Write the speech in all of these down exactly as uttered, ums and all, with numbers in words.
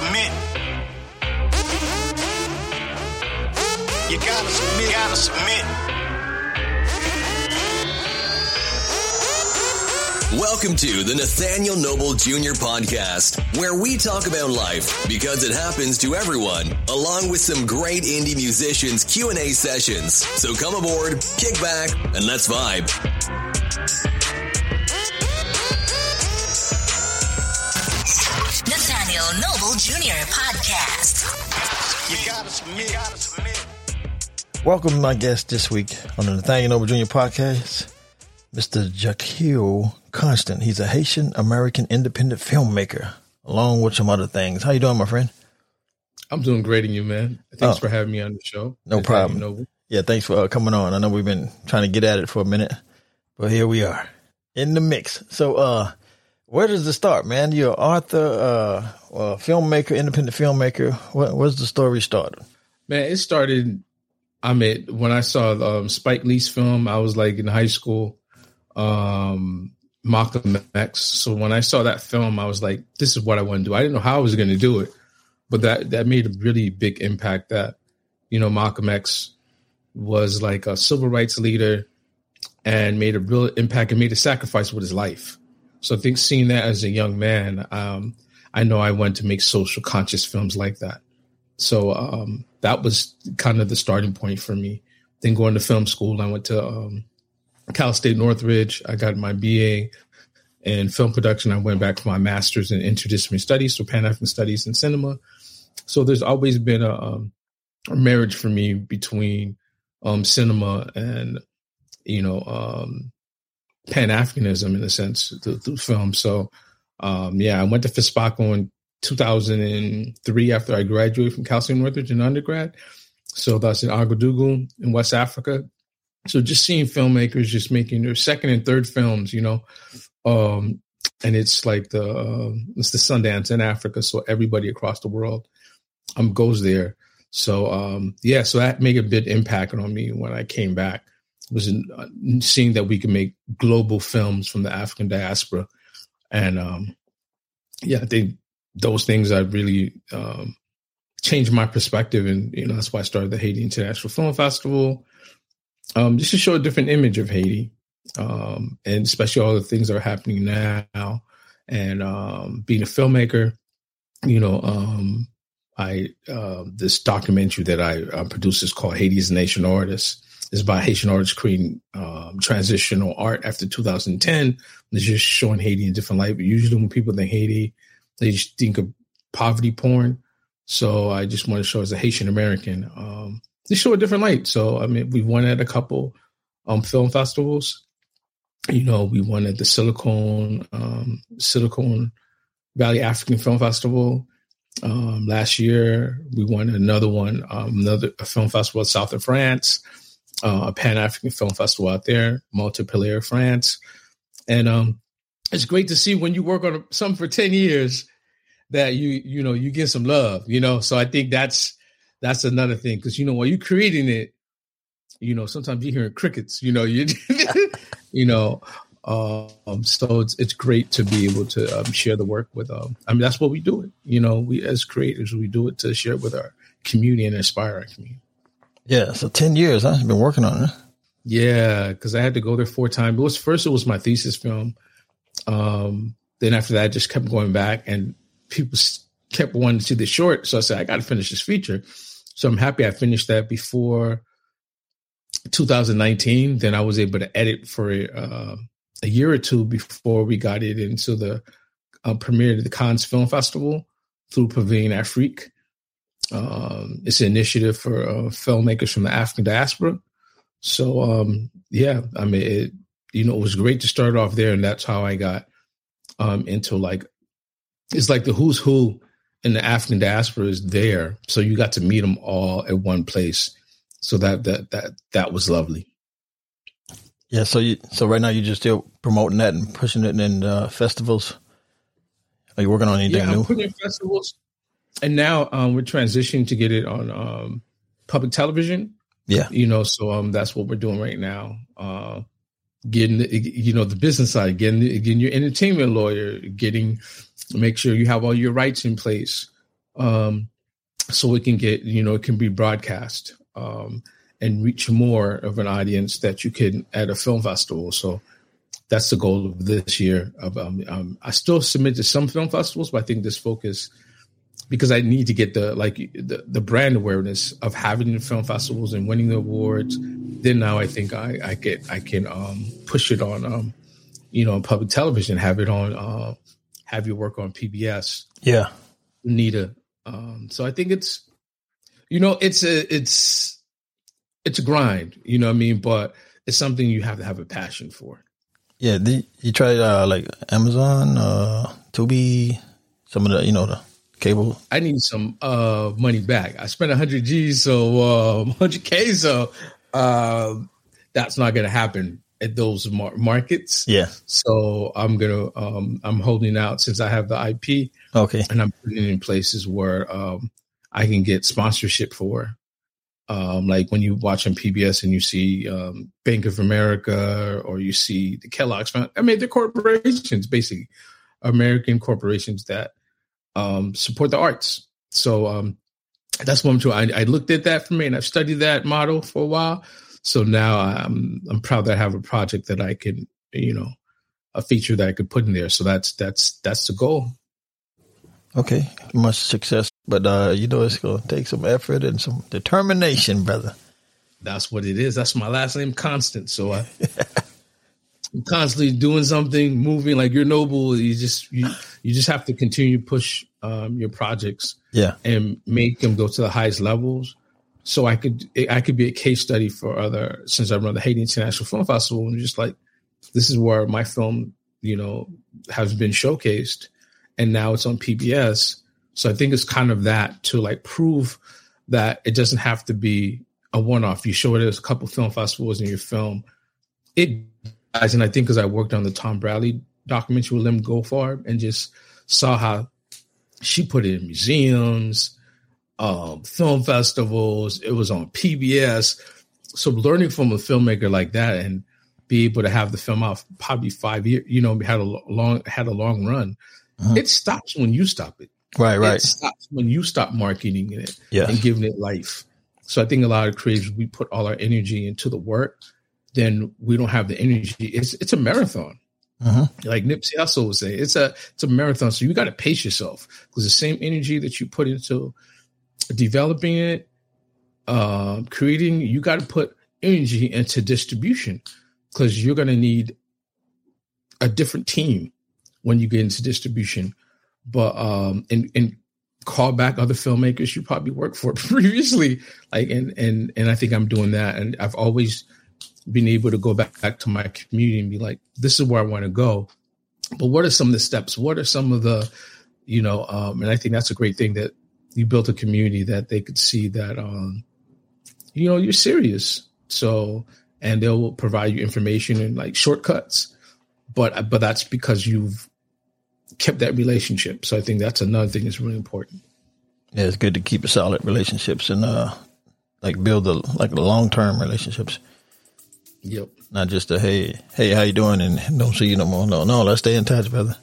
submit. You gotta submit. You gotta submit. Welcome to the Nathaniel Noble Junior podcast, where we talk about life because it happens to everyone, along with some great indie musicians' Q and A sessions. So come aboard, kick back, and let's vibe. Nathaniel Noble Junior podcast. You gotta submit. You gotta submit. Welcome, my guest this week on the Nathaniel Noble Junior podcast, Mister Jaquil Constant. He's a Haitian American independent filmmaker, along with some other things. How you doing, my friend? I'm doing great, and you, man. Thanks oh, for having me on the show. No problem. Noble. Yeah, thanks for uh, coming on. I know we've been trying to get at it for a minute, but here we are in the mix. So, uh, where does it start, man? You're an author, uh, uh, filmmaker, independent filmmaker. What, where's the story started? Man, it started. I mean, when I saw um, Spike Lee's film, I was like in high school. Um, Malcolm X. So when I saw that film, I was like, "This is what I want to do." I didn't know how I was going to do it, but that that made a really big impact. That, you know, Malcolm X was like a civil rights leader and made a real impact and made a sacrifice with his life. So I think seeing that as a young man, um, I know I wanted to make social conscious films like that. So um, that was kind of the starting point for me. Then going to film school, I went to um, Cal State Northridge. I got my B A in film production. I went back for my master's in interdisciplinary studies, so Pan-African studies and cinema. So there's always been a, um, a marriage for me between um, cinema and, you know, um, Pan-Africanism in a sense through, through film. So, um, yeah, I went to FISPACO in two thousand three after I graduated from Cal State Northridge in undergrad. So that's in Ouagadougou in West Africa. So just seeing filmmakers just making their second and third films, you know, um, and it's like the uh, it's the Sundance in Africa. So everybody across the world um, goes there. So, um, yeah, so that made a big impact on me when I came back. Was in, uh, seeing that we can make global films from the African diaspora. And um, yeah, I think those things that really um, changed my perspective. And, you know, that's why I started the Haiti International Film Festival, um, just to show a different image of Haiti, um, and especially all the things that are happening now. And um, being a filmmaker, you know, um, I uh, this documentary that I uh, produced is called Haiti's Nation Artists. It's by Haitian artists creating um, transitional art after two thousand ten. It's just showing Haiti in different light. But usually when people think Haiti, they just think of poverty porn. So I just want to show as a Haitian American, um, they show a different light. So, I mean, we won at a couple um, film festivals. You know, we won at the Silicon, um, Silicon Valley African Film Festival. Um, last year, we won another one, um, another a film festival at South of France. Uh, a Pan-African Film Festival out there, Montpellier, France. And um, it's great to see when you work on something for ten years that you, you know, you get some love, you know? So I think that's, that's another thing. Cause you know, while you're creating it, you know, sometimes you're hearing crickets, you know, you, you know, um, so it's, it's great to be able to um, share the work with, um, I mean, that's what we do it. You know, we, as creators, we do it to share it with our community and inspire our community. Yeah, so ten years, huh? You've been working on it. Yeah, because I had to go there four times. It was first, it was my thesis film. Um, then after that, I just kept going back, and people kept wanting to see the short. So I said, I got to finish this feature. So I'm happy I finished that before two thousand nineteen. Then I was able to edit for uh, a year or two before we got it into the uh, premiere of the Cannes Film Festival through Pavilion Afrique. Um, it's an initiative for uh, filmmakers from the African diaspora. So, um, yeah, I mean, it, you know, it was great to start off there. And that's how I got um, into like, it's like the who's who in the African diaspora is there. So you got to meet them all at one place. So that, that, that, that was lovely. Yeah. So you, so right now you're just still promoting that and pushing it in uh, festivals. Are you working on anything yeah, new? I'm putting in festivals. And now um, we're transitioning to get it on um, public television. Yeah. You know, so um, that's what we're doing right now. Uh, getting, you know, the business side, getting, getting your entertainment lawyer, getting, make sure you have all your rights in place. um, so it can get, you know, it can be broadcast um, and reach more of an audience that you can at a film festival. So that's the goal of this year. Um, um, I still submit to some film festivals, but I think this focus, because I need to get the like the, the brand awareness of having the film festivals and winning the awards. Then now I think I, I get I can um, push it on um, you know, on public television, have it on, uh, have your work on P B S. Yeah, Nita. Um, so I think it's, you know, it's a it's it's a grind. You know what I mean? But it's something you have to have a passion for. Yeah, the, you tried uh, like Amazon, uh, Tubi, some of the, you know, the cable. I need some uh, money back. I spent one hundred G's, so uh, one hundred K, so uh, that's not going to happen at those mar- markets. Yeah. So I'm going to, um, I'm holding out since I have the I P. Okay. And I'm putting it in places where um, I can get sponsorship for. Um, like when you watch on P B S and you see um, Bank of America or you see the Kellogg's, I mean, they're corporations, basically American corporations that um, support the arts. So um, that's what I'm doing. I, I looked at that for me and I've studied that model for a while. So now I'm I'm proud that I have a project that I can, you know, a feature that I could put in there. So that's that's that's the goal. Okay, much success. But, uh, you know, it's going to take some effort and some determination, brother. That's what it is. That's my last name, Constant. So I, I'm constantly doing something, moving. Like you're Noble. You just you, you just have to continue to push um, your projects, yeah, and make them go to the highest levels. So I could I could be a case study for other. Since I run the Haiti International Film Festival, and just like this is where my film, you know, has been showcased, and now it's on P B S. So I think it's kind of that to like prove that it doesn't have to be a one-off. You show it at a couple film festivals in your film. It guys, and I think because I worked on the Tom Bradley documentary with Lim Goldfarb and just saw how she put it in museums, um, film festivals. It was on P B S. So learning from a filmmaker like that and be able to have the film out for probably five years, you know, had a long had a long run. Mm-hmm. It stops when you stop it. Right, right. It stops when you stop marketing it yes. and giving it life. So I think a lot of creatives, we put all our energy into the work, then we don't have the energy. It's it's a marathon. Mm-hmm. Like Nipsey Hussle would say, it's a it's a marathon. So you got to pace yourself because the same energy that you put into developing it, uh, creating, you got to put energy into distribution because you're going to need a different team when you get into distribution. But um, and and call back other filmmakers you probably worked for previously, like and and and I think I'm doing that. And I've always been able to go back, back to my community and be like, this is where I want to go. But what are some of the steps? What are some of the, you know? Um, and I think that's a great thing that you built a community that they could see that, um, you know, you're serious. So and they'll provide you information and like shortcuts. But but that's because you've kept that relationship. So I think that's another thing that's really important. Yeah, it's good to keep solid relationships and uh, like build a like long term relationships. Yep. Not just a hey, hey, how you doing? And don't see you no more. No, no, let's stay in touch, brother.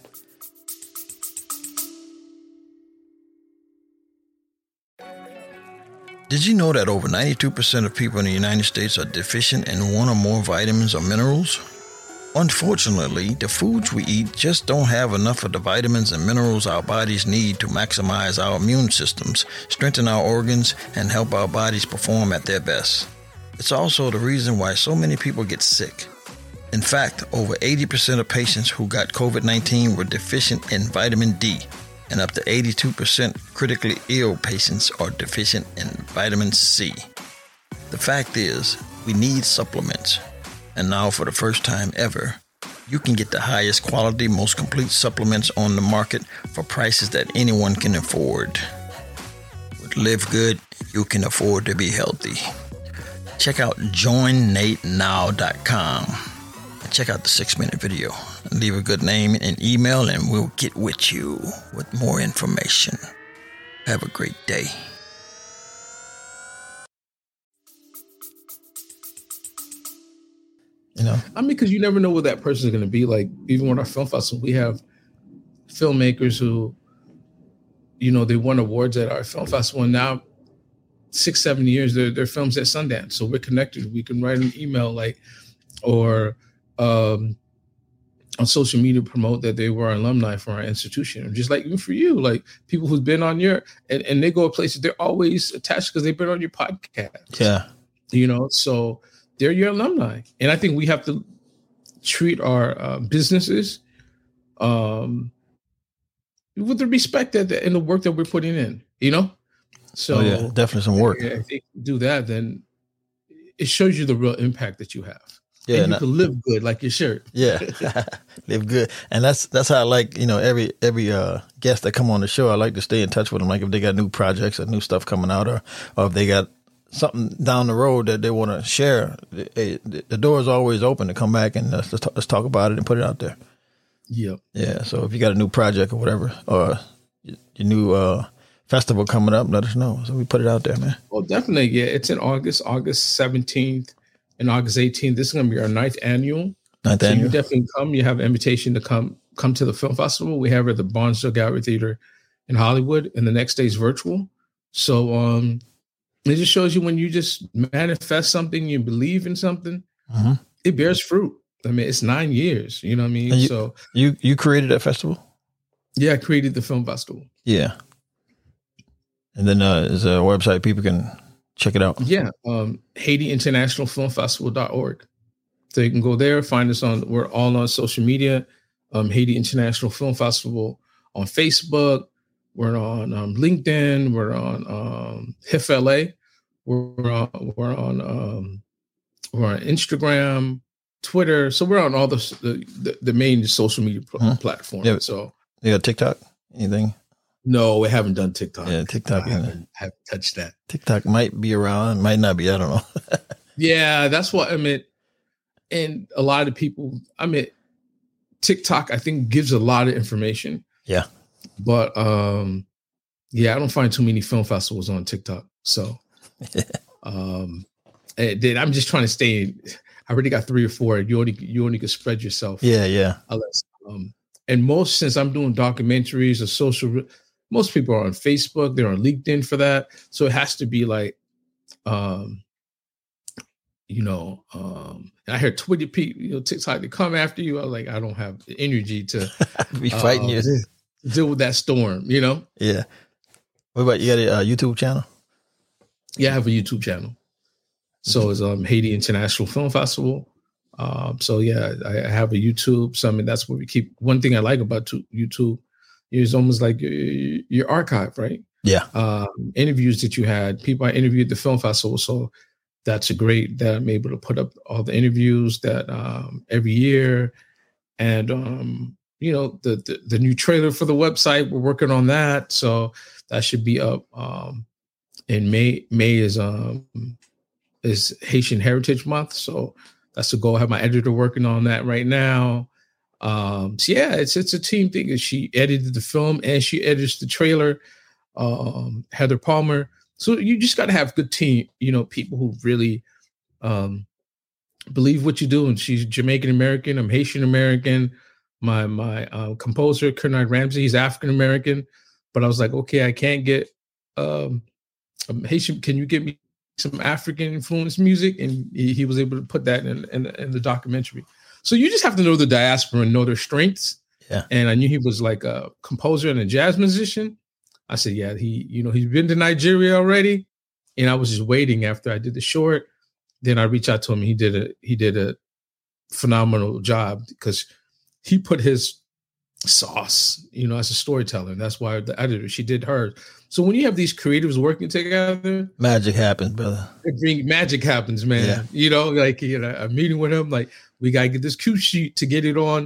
Did you know that over ninety-two percent of people in the United States are deficient in one or more vitamins or minerals? Unfortunately, the foods we eat just don't have enough of the vitamins and minerals our bodies need to maximize our immune systems, strengthen our organs, and help our bodies perform at their best. It's also the reason why so many people get sick. In fact, over eighty percent of patients who got covid nineteen were deficient in vitamin D, and up to eighty-two percent critically ill patients are deficient in vitamin C. The fact is, we need supplements. And now, for the first time ever, you can get the highest quality, most complete supplements on the market for prices that anyone can afford. With Live Good, you can afford to be healthy. Check out join nate now dot com and check out the six-minute video. Leave a good name and email, and we'll get with you with more information. Have a great day. You know, I mean, because you never know what that person is going to be like. Even with our film festival, we have filmmakers who, you know, they won awards at our film festival. And now six, seven years, they're, they're films at Sundance. So we're connected. We can write an email like, or um, on social media promote that they were alumni for our institution. Or just like even for you, like people who've been on your, and, and they go places, they're always attached because they've been on your podcast. Yeah. You know, so they're your alumni. And I think we have to treat our uh, businesses um, with the respect that the, and the work that we're putting in, you know? So oh, yeah, definitely some work. I think you do that, then it shows you the real impact that you have. Yeah, and you can live good like your shirt. Yeah, live good, and that's that's how I like, you know, every every uh, guest that come on the show. I like to stay in touch with them, like if they got new projects or new stuff coming out, or or if they got something down the road that they want to share. The, the door is always open to come back and let's talk, let's talk about it and put it out there. Yep. Yeah. So if you got a new project or whatever, or your new uh, festival coming up, let us know. So we put it out there, man. Well, definitely. Yeah, it's in August, August seventeenth. And August eighteenth, this is going to be our ninth annual. Ninth so annual. You definitely come. You have an invitation to come come to the film festival. We have it at the Barnesville Gallery Theater in Hollywood, and the next day is virtual. So um, it just shows you when you just manifest something, you believe in something, mm-hmm. it bears fruit. I mean, it's nine years. You know what I mean? You, so you you created that festival? Yeah, I created the film festival. Yeah. And then uh, is a website people can check it out. Yeah. Um, Haiti International Film Festival dot org. So you can go there, find us on, we're all on social media. Um, Haiti International Film Festival on Facebook. We're on um, LinkedIn. We're on um, H I F L A. We're on, we're on, um, we're on Instagram, Twitter. So we're on all the, the, the main social media pl- hmm. platforms. Yeah. So you got TikTok? Anything? No, we haven't done TikTok. Yeah, TikTok. I haven't, haven't touched that. TikTok might be around, might not be. I don't know. Yeah, that's what I mean. And a lot of people, I mean, TikTok, I think, gives a lot of information. Yeah. But, um, yeah, I don't find too many film festivals on TikTok. So, um, then I'm just trying to stay in. I already got three or four. You only, you only can spread yourself. Yeah, yeah. Unless, um, and most, since I'm doing documentaries or social, most people are on Facebook. They're on LinkedIn for that. So it has to be like, um, you know, um, I heard Twitter people, you know, TikTok, they come after you. I was like, I don't have the energy to be fighting uh, you. Deal with that storm, you know? Yeah. What about, you got a uh, YouTube channel? Yeah, I have a YouTube channel. So mm-hmm. it's um, Haiti International Film Festival. Um, so yeah, I, I have a YouTube. So I mean, that's what we keep. One thing I like about to, YouTube is almost like your, your archive, right? Yeah. Um, interviews that you had, people I interviewed at the film festival. So that's a great that I'm able to put up all the interviews that um, every year. And, um, you know, the, the the new trailer for the website, we're working on that. So that should be up um, in May. May is um, is Haitian Heritage Month. So that's the goal. I have my editor working on that right now. Um, so yeah, it's it's a team thing. She edited the film and she edits the trailer. Um, Heather Palmer. So you just got to have good team, you know, people who really um, believe what you do. And she's Jamaican American. I'm Haitian American. My my uh, composer, Kernard Ramsey, he's African American. But I was like, okay, I can't get um, Haitian. Can you give me some African influenced music? And he, he was able to put that in, in, in the documentary. So you just have to know the diaspora and know their strengths. Yeah. And I knew he was like a composer and a jazz musician. I said, yeah, he, you know, he's been to Nigeria already. And I was just waiting after I did the short. Then I reached out to him. He did a, he did a phenomenal job because he put his sauce, you know, as a storyteller. And that's why the editor, she did hers. So when you have these creatives working together, magic happens, brother. It bring, magic happens, man. Yeah. You know, like, you know, a meeting with him, like, we got to get this cue sheet to get it on,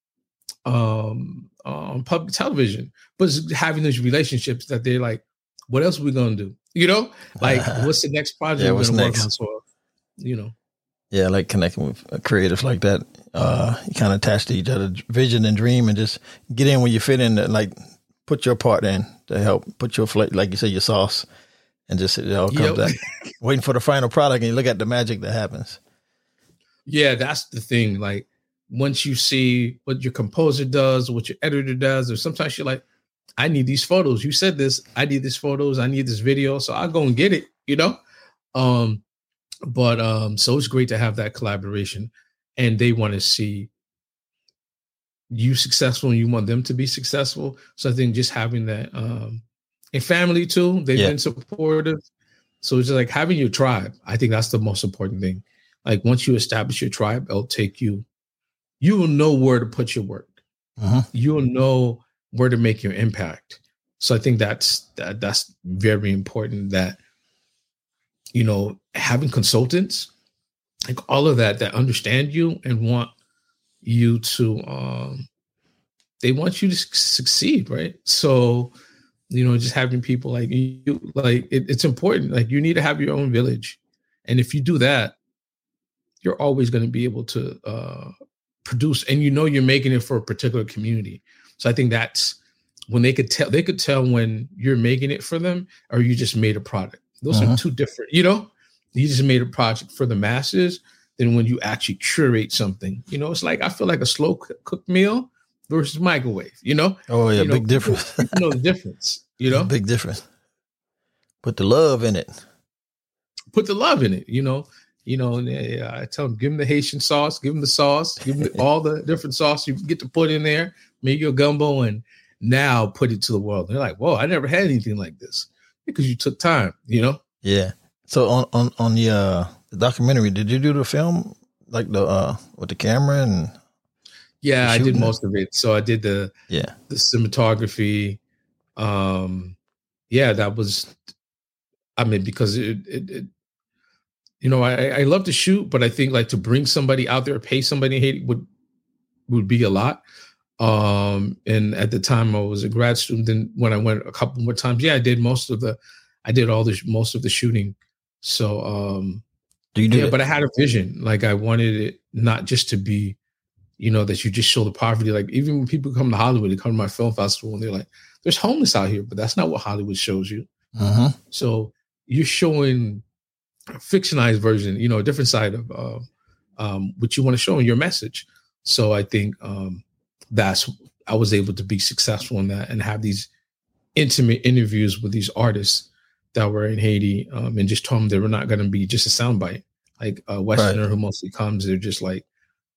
um, on public television. But it's having those relationships that they're like, what else are we going to do? You know, like, what's the next project yeah, we're going to work next? on? So, you know. Yeah, I like connecting with creatives like that. Uh, you kind of attach to each other's vision and dream and just get in when you fit in, like put your part in to help put your flavor, like you say, your sauce, and just it all comes yep. out. Waiting for the final product and you look at the magic that happens. Yeah, that's the thing. Like once you see what your composer does, what your editor does, or sometimes you're like, I need these photos. You said this. I need these photos. I need this video. So I'll go and get it, you know? Um, but um, so it's great to have that collaboration. And they want to see you successful and you want them to be successful. So I think just having that um, and family too, they've yeah. been supportive. So it's just like having your tribe. I think that's the most important thing. Like once you establish your tribe, it'll take you, you will know where to put your work. Uh-huh. You'll know where to make your impact. So I think that's that, that's very important that, you know, having consultants, like all of that, that understand you and want you to, um, they want you to succeed, right? So, you know, just having people like you, like it, it's important. Like you need to have your own village. And if you do that, you're always going to be able to uh, produce, and you know you're making it for a particular community. So I think that's when they could tell, they could tell when you're making it for them or you just made a product. Those uh-huh. are two different, you know, you just made a project for the masses than when you actually curate something. You know, it's like, I feel like a slow cooked meal versus microwave, you know? Oh yeah, you big know, difference. You know the difference, you know? Big difference. Put the love in it. Put the love in it, you know? You know, and uh, I tell them, give them the Haitian sauce, give them the sauce, give them all the different sauce you get to put in there, make your gumbo, and now put it to the world. And they're like, whoa, I never had anything like this because you took time, you know? Yeah. So on, on, on the, uh, the documentary, did you do the film, like the, uh, with the camera and? Yeah, I did most of it. So I did the, yeah, the cinematography. Um, yeah, that was, I mean, because it, it, it you know, I, I love to shoot, but I think like to bring somebody out there, pay somebody in Haiti would would be a lot. Um, and at the time I was a grad student. Then when I went a couple more times, yeah, I did most of the, I did all the most of the shooting. So, um, do you do yeah, it? But I had a vision. Like I wanted it not just to be, you know, that you just show the poverty. Like even when people come to Hollywood, they come to my film festival and they're like, "There's homeless out here," but that's not what Hollywood shows you. Uh-huh. So you're showing a fictionalized version, you know, a different side of uh, um, what you want to show in your message. So I think um, that's, I was able to be successful in that and have these intimate interviews with these artists that were in Haiti um, and just told them they were not going to be just a soundbite. Like a Westerner right. who mostly comes, they're just like,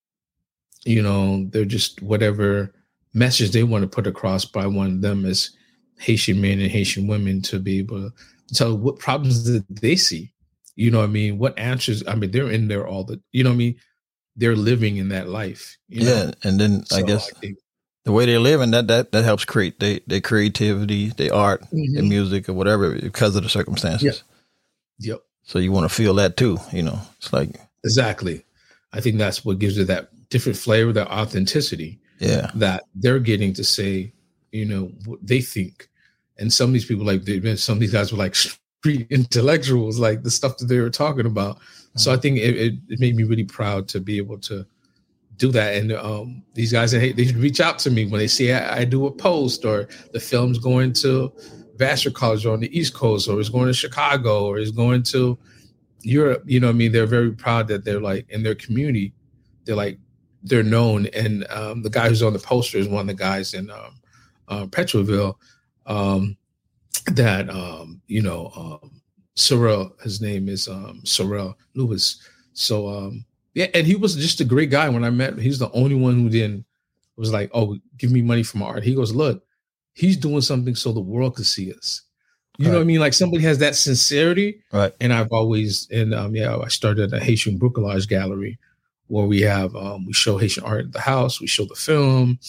you know, they're just whatever message they want to put across, but I want them as Haitian men and Haitian women to be able to tell what problems that they see. You know what I mean? What answers? I mean, they're in there all the, you know what I mean? They're living in that life. You yeah. know? And then so I guess I think, the way they're living, that, that, that helps create their, their creativity, their art, mm-hmm. their music or whatever because of the circumstances. Yep. Yep. So you want to feel that too, you know, it's like. Exactly. I think that's what gives it that different flavor, that authenticity. Yeah. That they're getting to say, you know, what they think. And some of these people, like, some of these guys were like street intellectuals, like the stuff that they were talking about. Mm-hmm. So I think it, it, it made me really proud to be able to do that. And um, these guys, they, they reach out to me when they see I, I do a post or the film's going to Vassar College on the East Coast, or it's going to Chicago, or it's going to Europe. You know what I mean? They're very proud that they're like in their community, they're like, they're known. And um, the guy who's on the poster is one of the guys in um, uh, Petroville. Um, that, um, you know, um, Sorrell, his name is um, Sorrell Lewis. So, um, yeah, and he was just a great guy when I met him. He's the only one who didn't, was like, oh, give me money for my art. He goes, look, he's doing something so the world could see us. You right. know what I mean? Like somebody has that sincerity. Right. And I've always, and um, yeah, I started a Haitian Bricolage gallery where we have, um, we show Haitian art at the house, we show the film.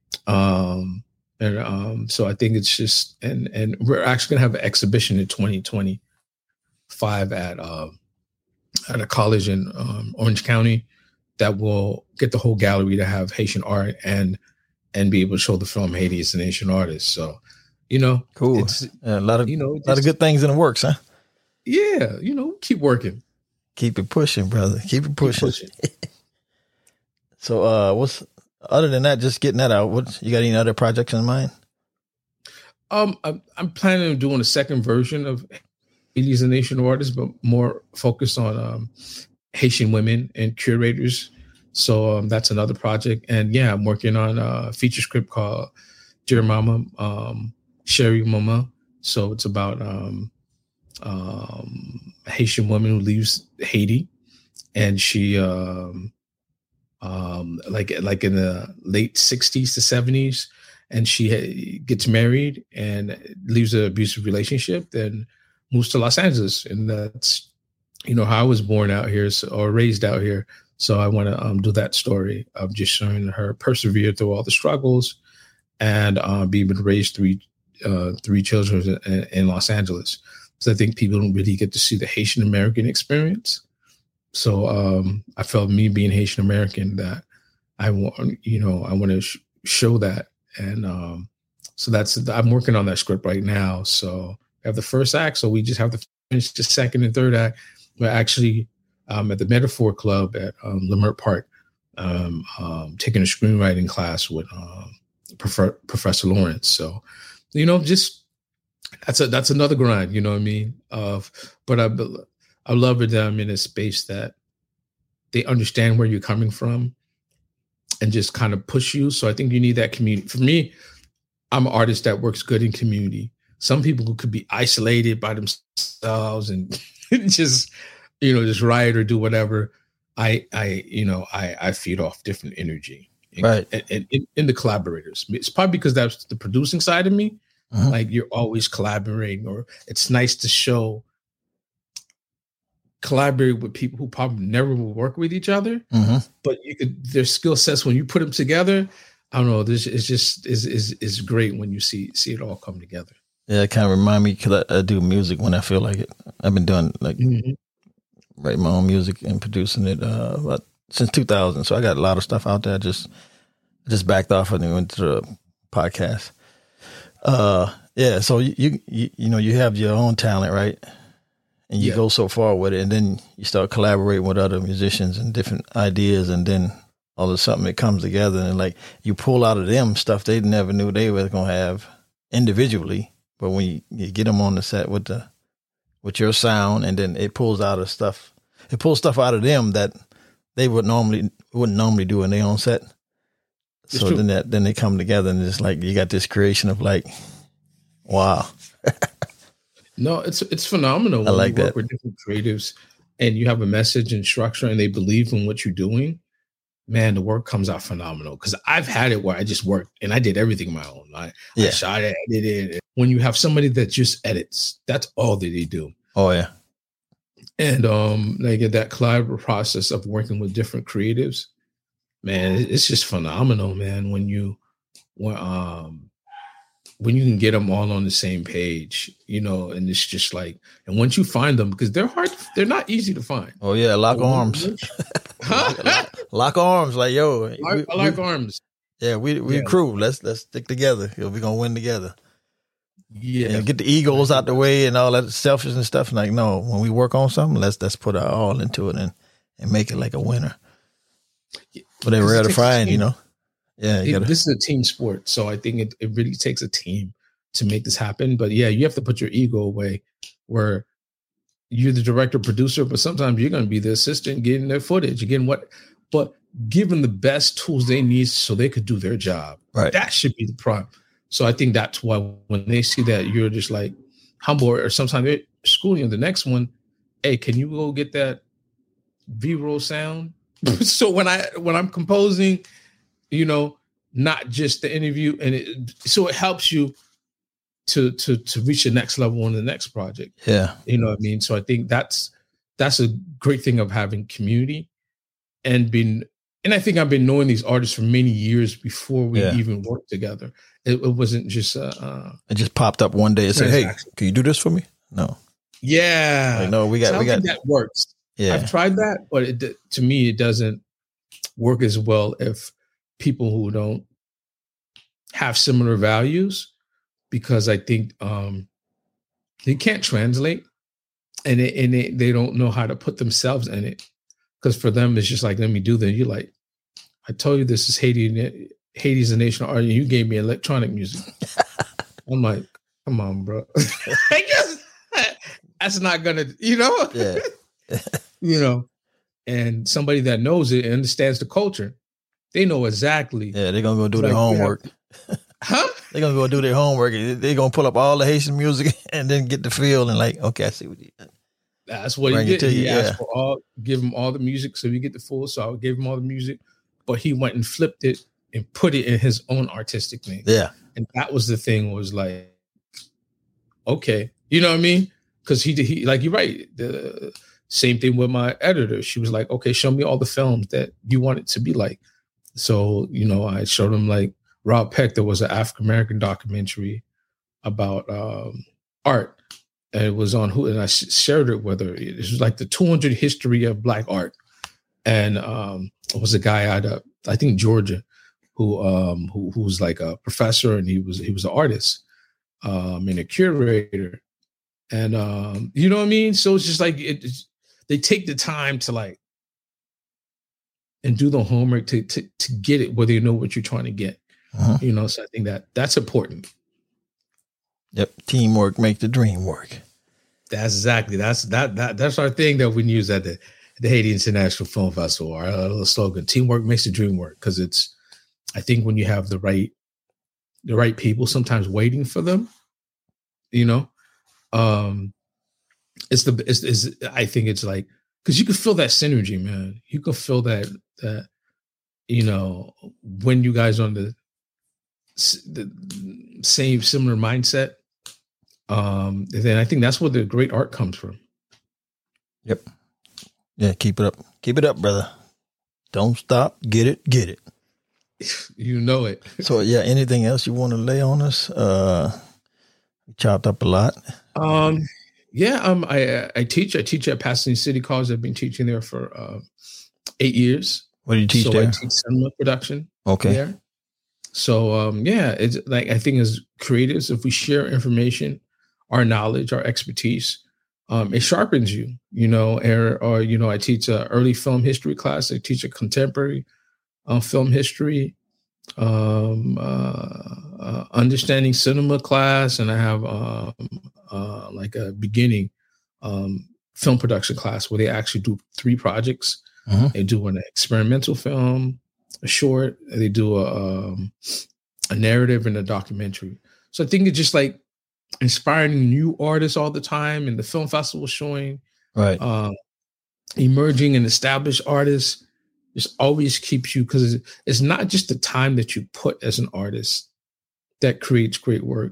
Um, And um, so I think it's just, and and we're actually gonna have an exhibition in twenty twenty-five at uh, at a college in um, Orange County that will get the whole gallery to have Haitian art and and be able to show the film Haiti as an Haitian artist. So, you know, cool. It's, yeah, a lot of you know, a lot of good things in the works, huh? Yeah, you know, keep working, keep it pushing, brother. Keep it pushing. Keep pushing. So, uh, what's other than that, just getting that out, what you got any other projects in mind? Um, I'm, I'm planning on doing a second version of Haiti as a Nation Artist, but more focused on um, Haitian women and curators. So um, that's another project. And yeah, I'm working on a feature script called Dear Mama. Um, Sherry Mama. So it's about um, um, a Haitian woman who leaves Haiti, and she um, um, like like in the late sixties to seventies, and she ha- gets married and leaves an abusive relationship, then moves to Los Angeles, and that's you know how I was born out here so, or raised out here. So I want to um, do that story of just showing her persevere through all the struggles and uh, being raised three uh, three children in, in Los Angeles. So I think people don't really get to see the Haitian American experience. So um, I felt me being Haitian American that I want, you know, I want to sh- show that. And um, so that's, I'm working on that script right now. So I have the first act. So we just have to finish the second and third act. We're actually um, at the Metaphor Club at um, Leimert Park, um, um, taking a screenwriting class with um, Prof- Professor Lawrence. So, you know, just that's a that's another grind. You know what I mean? Of, but I I love it that I'm in a space that they understand where you're coming from and just kind of push you. So I think you need that community. For me, I'm an artist that works good in community. Some people who could be isolated by themselves and just, you know, just riot or do whatever. I, I, you know, I, I feed off different energy, right? And, and, and in the collaborators, it's probably because that's the producing side of me. Uh-huh. Like you're always collaborating, or it's nice to show collaborate with people who probably never will work with each other, uh-huh. but you could their skill sets when you put them together. I don't know. This is just is is is great when you see see it all come together. Yeah, it kind of remind me because I, I do music when I feel like it. I've been doing like mm-hmm. writing my own music and producing it uh, about, since two thousand. So I got a lot of stuff out there. Just just backed off and went to the podcast. Uh, yeah. So you, you you know you have your own talent, right? And you yeah. go so far with it, and then you start collaborating with other musicians and different ideas, and then all of a sudden it comes together, and like you pull out of them stuff they never knew they were gonna have individually. But when you, you get them on the set with the with your sound, and then it pulls out of stuff, it pulls stuff out of them that they would normally wouldn't normally do in their own set. It's so true. then that then they come together, and it's like you got this creation of like, wow. No, it's it's phenomenal when I like you work that. with different creatives, and you have a message and structure, and they believe in what you're doing. Man, the work comes out phenomenal. Because I've had it where I just worked and I did everything my own. I, yeah. I shot it, edited it. When you have somebody that just edits, that's all that they do. Oh yeah. And um, they get that collaborative process of working with different creatives. Man, it's just phenomenal, man. When you, when um, when you can get them all on the same page, you know, and it's just like, and once you find them, because they're hard, they're not easy to find. Oh yeah, lock so arms. lock, lock arms, like yo. I, we, I like we, arms. Yeah, we we yeah. crew. Let's let's stick together. We're gonna win together. Yeah, and get the egos out the way and all that selfish and stuff. Like no, when we work on something, let's let's put our all into it and and make it like a winner. But they're rare to find, you know. Yeah, you it, gotta, this is a team sport, so I think it, it really takes a team to make this happen. But yeah, you have to put your ego away where you're the director, producer, but sometimes you're going to be the assistant getting their footage, again, what, but give them the best tools they need so they could do their job. Right. That should be the prime. So I think that's why when they see that, you're just like humble, or sometimes they're schooling the next one. Hey, can you go get that B-roll sound? So when I, when I'm composing, you know, not just the interview, and it, so it helps you to to to reach the next level on the next project. Yeah, you know what I mean. So I think that's that's a great thing of having community and being. And I think I've been knowing these artists for many years before we yeah. even worked together. It, it wasn't just uh, uh, it just popped up one day and said, "Hey, can you do this for me?" No. Yeah. Like, no, we got so we got that works. Yeah, I've tried that, but it, to me, it doesn't work as well if people who don't have similar values, because I think um, they can't translate, and it, and it, they don't know how to put themselves in it. Because for them, it's just like, let me do that. You're like, I told you this is Haiti. Haiti's a nation of art, and you gave me electronic music. I'm like, come on, bro. I guess that's not gonna, you know, yeah, you know. And somebody that knows it and understands the culture, they know exactly. Yeah, they're gonna go do like, their homework. Huh? they're gonna go do their homework. They're gonna pull up all the Haitian music and then get the feel and like, okay, I see what you did. That's what Bring he it did. to He you, asked yeah. for all, give him all the music so you get the full. So I gave him all the music, but he went and flipped it and put it in his own artistic thing. Yeah. And that was the thing, was like, okay, you know what I mean? Because he did, he like you're right. The same thing with my editor. She was like, okay, show me all the films that you want it to be like. So, you know, I showed him like Rob Peck. There was an African American documentary about um, art, and it was on who, and I shared it with her. It was like the two hundred history of Black art, and um, it was a guy out of, I think, Georgia, who um, who who was like a professor, and he was he was an artist um, and a curator, and um, you know what I mean. So it's just like it, it's, they take the time to like and do the homework to to to get it, whether you know what you're trying to get. Uh-huh. You know, so I think that that's important. Yep. Teamwork make the dream work. That's exactly that's that that that's our thing that we use at the the Haiti International Film Festival. Our little slogan: "Teamwork makes the dream work." Because it's, I think, when you have the right the right people, sometimes waiting for them, you know, um, it's the it's, it's I think it's like, because you can feel that synergy, man. You can feel that that you know, when you guys are on the the same similar mindset. Um, then I think that's where the great art comes from. Yep. Yeah, keep it up. Keep it up, brother. Don't stop. Get it. Get it. You know it. So yeah, anything else you want to lay on us? Uh, we chopped up a lot. Um, yeah. Um, I I teach. I teach at Pasadena City College. I've been teaching there for uh, eight years. What do you teach so there? I teach cinema production. Okay. There. So um, yeah, it's like, I think as creatives, if we share information, our knowledge, our expertise, um, it sharpens you, you know, or, or, you know, I teach a early film history class. I teach a contemporary uh, film history, um, uh, uh, understanding cinema class. And I have um, uh, like a beginning um, film production class where they actually do three projects. Mm-hmm. They do an experimental film, a short, they do a, um, a narrative, and a documentary. So I think it's just like inspiring new artists all the time, and the film festival showing, right, uh, emerging and established artists just always keeps you, because it's, it's not just the time that you put as an artist that creates great work.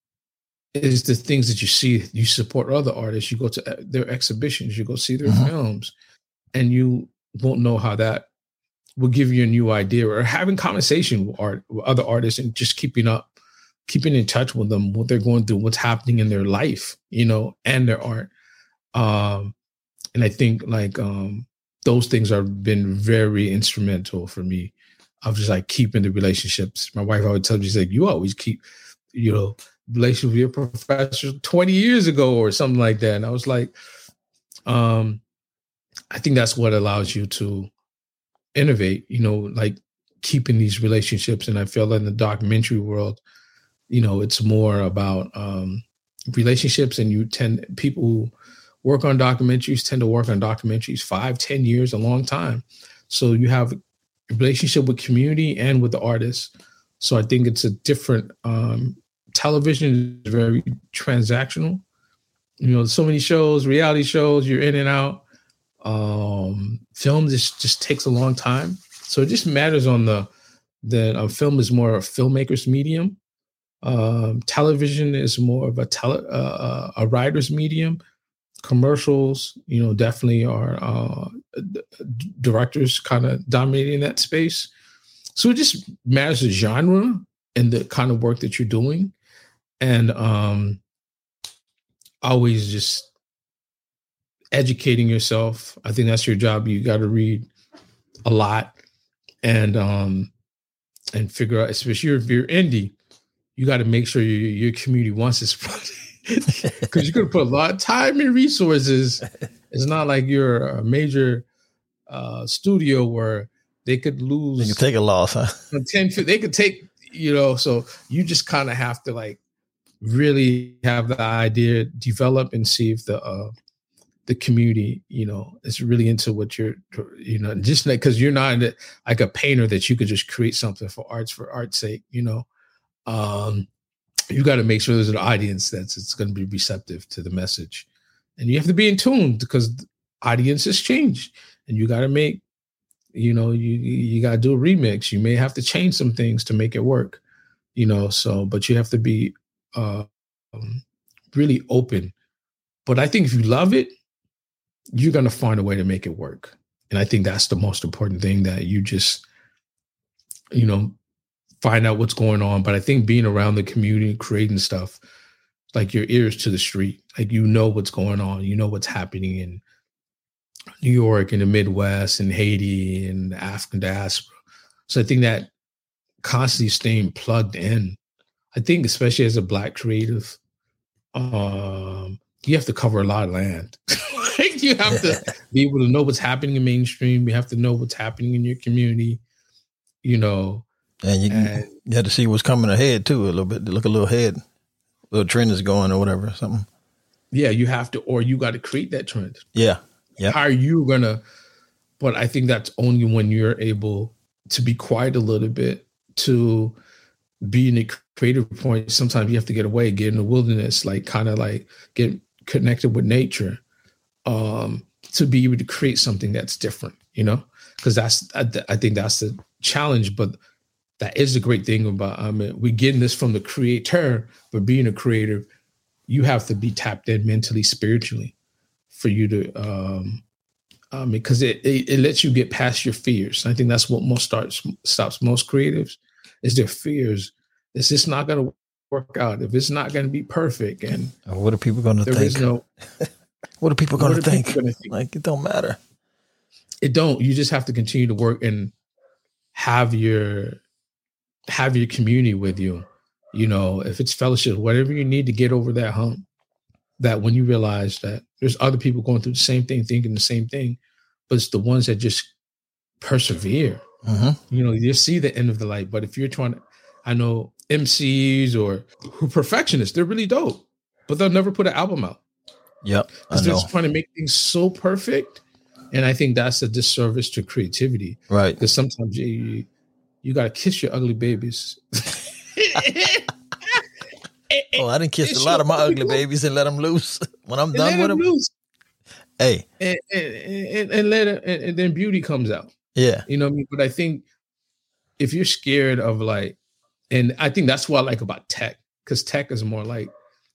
It is the things that you see. You support other artists. You go to their exhibitions. You go see their mm-hmm. films, and you won't know how that will give you a new idea, or having conversation with, art, with other artists, and just keeping up, keeping in touch with them, what they're going through, what's happening in their life, you know, and their art. Um, and I think like um, those things have been very instrumental for me of just like keeping the relationships. My wife always tells me, she's like, you always keep, you know, relationship with your professor twenty years ago or something like that. And I was like, um, I think that's what allows you to innovate, you know, like keeping these relationships. And I feel that in the documentary world, you know, it's more about um, relationships, and you tend, people who work on documentaries tend to work on documentaries five, ten years, a long time. So you have a relationship with community and with the artist. So I think it's a different, um, television is very transactional. You know, so many shows, reality shows, you're in and out. Um, film just, just takes a long time. So it just matters on the, that a film is more a filmmaker's medium. Um, television is more of a tele, uh, a writer's medium. Commercials, you know, definitely are uh, d- directors kind of dominating that space. So it just matters the genre and the kind of work that you're doing. And um, always just educating yourself. I think that's your job. You got to read a lot and um, and figure out, especially if you're indie, you got to make sure your, your community wants this project. Because you're going to put a lot of time and resources. It's not like you're a major uh, studio where they could lose. They can take a loss, huh? ten, they could take, you know, so you just kind of have to like really have the idea, develop, and see if the uh, the community, you know, is really into what you're, you know, just like, because you're not like a painter that you could just create something for arts for art's sake, you know. um, you got to make sure there's an audience that's it's going to be receptive to the message, and you have to be in tune because audiences change, and you got to make, you know, you you got to do a remix. You may have to change some things to make it work, you know. So, but you have to be uh, um, really open. But I think if you love it, you're going to find a way to make it work. And I think that's the most important thing, that you just, you know, find out what's going on. But I think being around the community, creating stuff, like your ears to the street, like, you know what's going on, you know what's happening in New York, in the Midwest, in Haiti, in the African diaspora. So I think that constantly staying plugged in, I think especially as a Black creative, um, you have to cover a lot of land. Like, you have to be able to know what's happening in mainstream. You have to know what's happening in your community, you know. And you, and, you have to see what's coming ahead too, a little bit, look a little ahead, a little trend is going or whatever, something. Yeah, you have to, or you got to create that trend. Yeah. Yeah. How are you going to, but I think that's only when you're able to be quiet a little bit, to be in a creative point. Sometimes you have to get away, get in the wilderness, like kind of like get connected with nature, um, to be able to create something that's different, you know, because that's, I, I think that's the challenge, but that is the great thing about, I mean, we're getting this from the creator, but being a creator, you have to be tapped in mentally, spiritually for you to, um, I mean, because it, it, it lets you get past your fears. I think that's what most starts, stops most creatives, is their fears. Is this not going to work out? If it's not going to be perfect, and what are people going to think? There is no. What are people going to think? think? Like, it don't matter. It don't. You just have to continue to work and have your have your community with you. You know, if it's fellowship, whatever you need to get over that hump. That when you realize that there's other people going through the same thing, thinking the same thing, but it's the ones that just persevere. Mm-hmm. You know, you see the end of the light. But if you're trying to, I know M Cs or who are perfectionists, they're really dope, but they'll never put an album out. Yep. Because they're just trying to make things so perfect. And I think that's a disservice to creativity. Right. Because sometimes you, you, you got to kiss your ugly babies. Oh, I didn't kiss a lot of my ugly babies and let them loose when I'm done with them. Loose. Hey, and, and, and, and let it, and, and then beauty comes out. Yeah, you know what I mean. But I think if you're scared of like, and I think that's what I like about tech, because tech is more like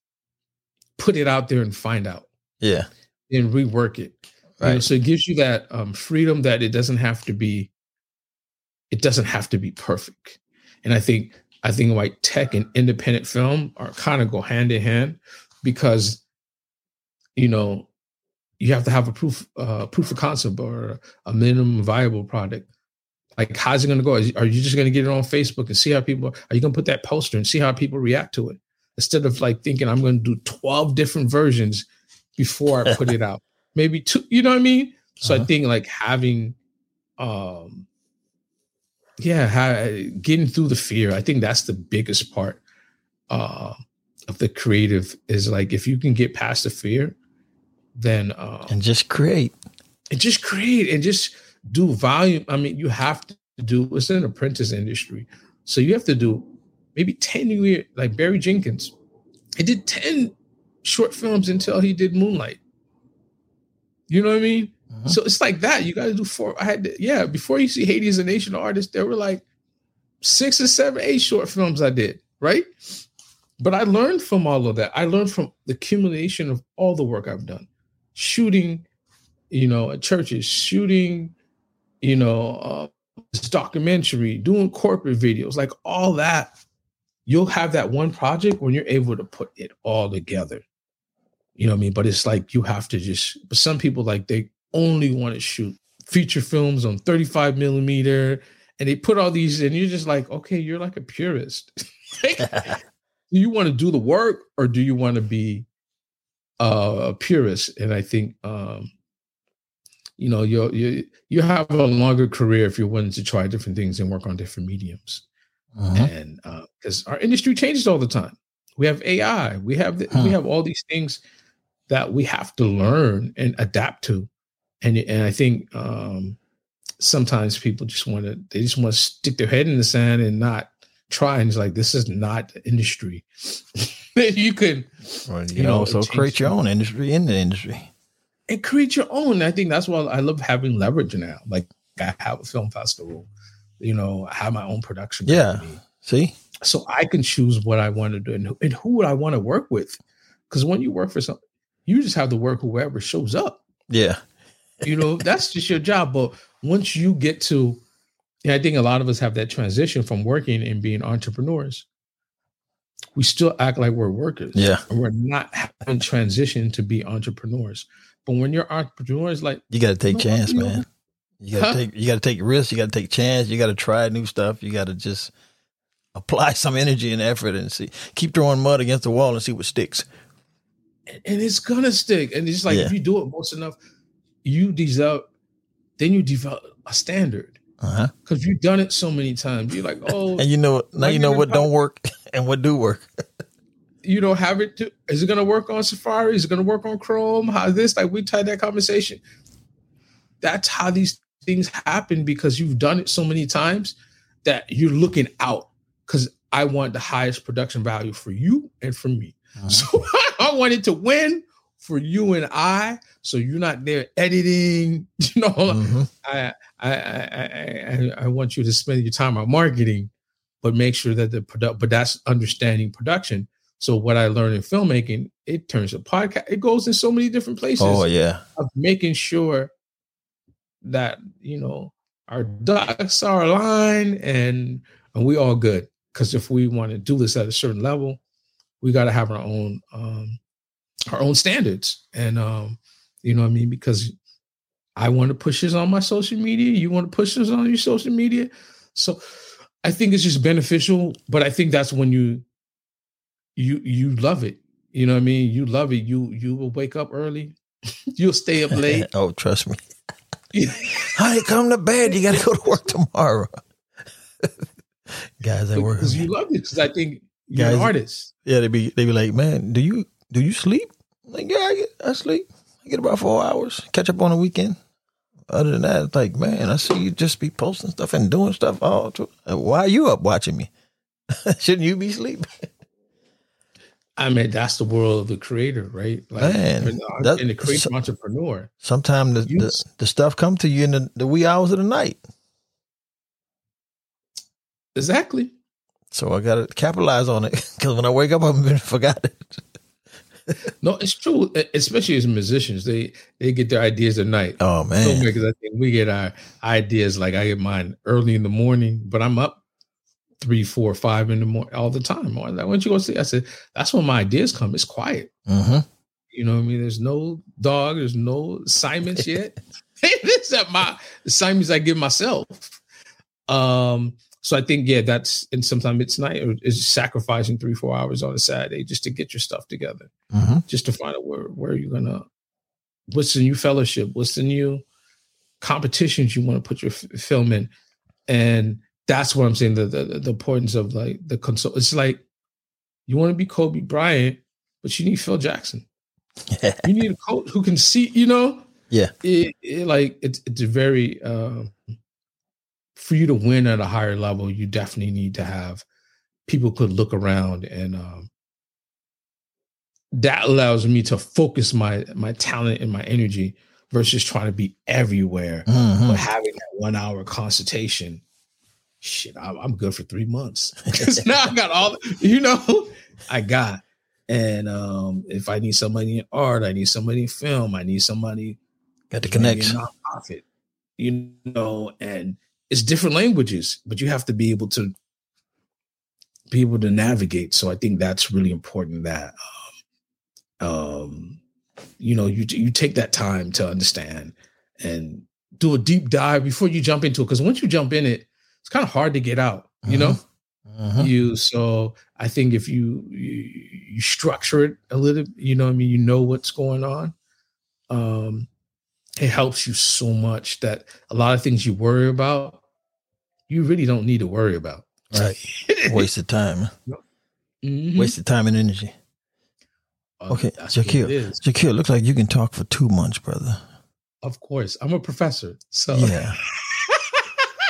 put it out there and find out. Yeah, and rework it. Right. You know, so it gives you that um, freedom that it doesn't have to be. It doesn't have to be perfect, and I think. I think like tech and independent film are kind of go hand in hand, because, you know, you have to have a proof, uh, proof of concept or a minimum viable product. Like, how's it going to go? Are you just going to get it on Facebook and see how people, are you going to put that poster and see how people react to it? Instead of like thinking I'm going to do twelve different versions before I put it out, maybe two, you know what I mean? So uh-huh. I think like having, um, Yeah, how, getting through the fear. I think that's the biggest part uh, of the creative, is like, if you can get past the fear, then um, and just create, and just create, and just do volume. I mean, you have to do. It's an apprentice industry, so you have to do maybe ten years. Like Barry Jenkins, he did ten short films until he did Moonlight. You know what I mean? Uh-huh. So it's like that. You got to do four. I had to, yeah. Before you see Haiti as a Nation of Artists, there were like six or seven, eight short films I did, right? But I learned from all of that. I learned from the accumulation of all the work I've done, shooting, you know, at churches, shooting, you know, uh, this documentary, doing corporate videos, like all that. You'll have that one project when you're able to put it all together. You know what I mean? But it's like you have to just. But some people like they. only want to shoot feature films on thirty-five millimeter, and they put all these, and you're just like, okay, you're like a purist. Like, do you want to do the work, or do you want to be uh, a purist? And I think, um, you know, you you you have a longer career if you're willing to try different things and work on different mediums. Uh-huh. And because uh, our industry changes all the time, we have A I, we have the, huh. we have all these things that we have to learn and adapt to. And and I think um, sometimes people just want to, they just want to stick their head in the sand and not try, and it's like, this is not the industry. You can, Well, you, you know, know, also change- create your own industry in the industry. and create your own. I think that's why I love having leverage now. Like, I have a film festival, you know, I have my own production Yeah. company. See? So I can choose what I want to do and, and who would I want to work with. Because when you work for something, you just have to work whoever shows up. Yeah. You know, that's just your job. But once you get to, and I think a lot of us have that transition from working and being entrepreneurs. We still act like we're workers. Yeah. And we're not having transition to be entrepreneurs. But when you're entrepreneurs, like, You got to take No, chance, you know- man. You got to Huh? take you got to take risks. You got to take chance. You got to try new stuff. You got to just apply some energy and effort and see. Keep throwing mud against the wall and see what sticks. and it's gonna stick. And it's like, Yeah. if you do it most enough, you develop, then you develop a standard. Uh-huh. Because you've done it so many times. You're like, oh, And you know now Like you know in what the- don't work and what do work. you know, have it to, is it gonna work on Safari? Is it gonna work on Chrome? How this? Like, we had that conversation. That's how these things happen, because you've done it so many times that you're looking out, because I want the highest production value for you and for me. Uh-huh. So I want it to win for you and I. So you're not there editing. You know, Mhm. I, I I I I want you to spend your time on marketing, but make sure that the product. But that's understanding production. So what I learned in filmmaking, it turns a podcast. It goes in so many different places. Oh yeah. Of making sure that, you know, our ducks are aligned and and we all good. Because if we want to do this at a certain level, we got to have our own um, our own standards. And um, you know what I mean? Because I want to push this on my social media. You want to push this on your social media. So I think it's just beneficial. But I think that's when you you you love it. You know what I mean? You love it. You you will wake up early. You'll stay up late. Oh, trust me. Honey, come to bed. You got to go to work tomorrow. Guys at work. Because you love it. Because I think you're Guys- an artist. Yeah, they be they be like, man, do you do you sleep? I'm like, yeah, I get I sleep. I get about four hours. Catch up on the weekend. Other than that, it's like, man, I see you just be posting stuff and doing stuff all. Too. Why are you up watching me? Shouldn't you be asleep? I mean, that's the world of the creator, right? Like, Man, and, uh, that- and the creative so- entrepreneur. Sometimes the, You- the the stuff come to you in the, the wee hours of the night. Exactly. So I got to capitalize on it because when I wake up, I've forgot it. No, it's true. e- Especially as musicians, they they get their ideas at night. Oh man, Filmmakers, I think we get our ideas. Like, I get mine early in the morning, but I'm up three, four, five in the morning all the time. Why don't you go see? I said, that's when my ideas come. It's quiet. hmm You know what I mean? There's no dog. There's no assignments yet. Except my assignments I give myself. Um, so I think, yeah, that's, and sometimes it's night, or it's sacrificing three, four hours on a Saturday just to get your stuff together, hmm just to find out where, where you're going to, what's the new fellowship? What's the new competitions you want to put your f- film in? And that's what I'm saying, the, the, the importance of like the consult. It's like, you want to be Kobe Bryant, but you need Phil Jackson. You need a coach who can see, you know, Yeah. it, it like it's it's a very um, for you to win at a higher level, you definitely need to have people could look around, and um, that allows me to focus my my talent and my energy versus trying to be everywhere. Mhm. But having that one hour consultation, shit, I'm, I'm good for three months because now I got all the, you know, I got. And um, if I need somebody in art, I need somebody in film, I need somebody Got the maybe a connection. nonprofit, you know, and it's different languages, but you have to be able to be able to navigate. So I think that's really important that, um, um, you know, you you take that time to understand and do a deep dive before you jump into it. Because once you jump in it, it's kind of hard to get out, you know. Mhm. You so I think if you, you you structure it a little, you know what I mean, you know what's going on. Um, it helps you so much that a lot of things you worry about, you really don't need to worry about. Right. Wasted time. Mhm. Wasted time and energy. Uh, Okay, that's what it Jakil. is. Jakil, looks like you can talk for two months, brother. Of course, I'm a professor, so Yeah.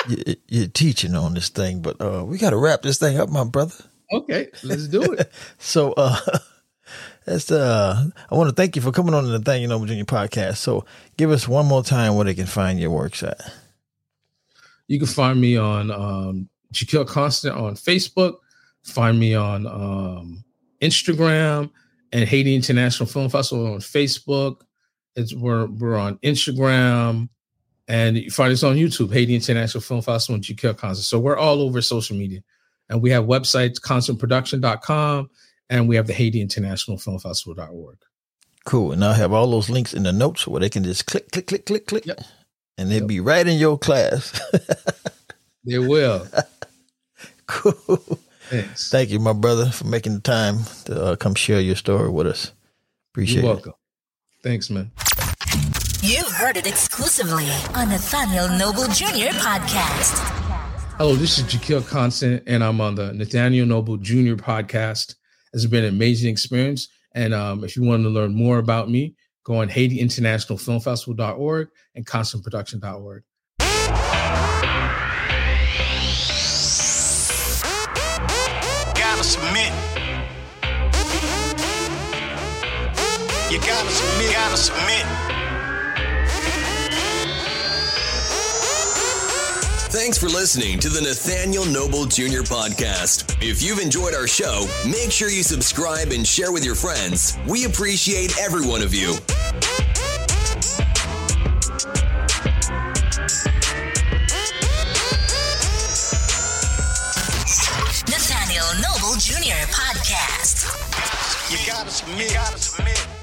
you, you're teaching on this thing, but uh, we got to wrap this thing up, my brother. Okay, let's do it. so, uh, that's uh, I want to thank you for coming on the Nathaniel Noble Junior podcast. So, give us one more time where they can find your works at. You can find me on um, Jaquil Constant on Facebook. Find me on um, Instagram and Haiti International Film Festival on Facebook. It's we're we're on Instagram, and you find us on YouTube, Haiti International Film Festival and Jaquil Constant. So we're all over social media, and we have websites, constant production dot com, and we have the Haiti International Film Festival dot org. Cool, and I'll have all those links in the notes where they can just click, click, click, click, click, yep. and they'll yep. be right in your class. They will. Cool. Thanks. Thank you, my brother, for making the time to uh, come share your story with us. Appreciate You're it. welcome. Thanks, man. You've heard it exclusively on Nathaniel Noble Junior podcast. Hello, this is Jaquil Constant, and I'm on the Nathaniel Noble Junior podcast. It's been an amazing experience. And um, if you want to learn more about me, go on Haiti International Film Festival dot org and constant production dot org. Gotta submit. You gotta submit. Gotta submit. Thanks for listening to the Nathaniel Noble Junior podcast. If you've enjoyed our show, make sure you subscribe and share with your friends. We appreciate every one of you. Nathaniel Noble Junior podcast. You gotta submit. You gotta submit.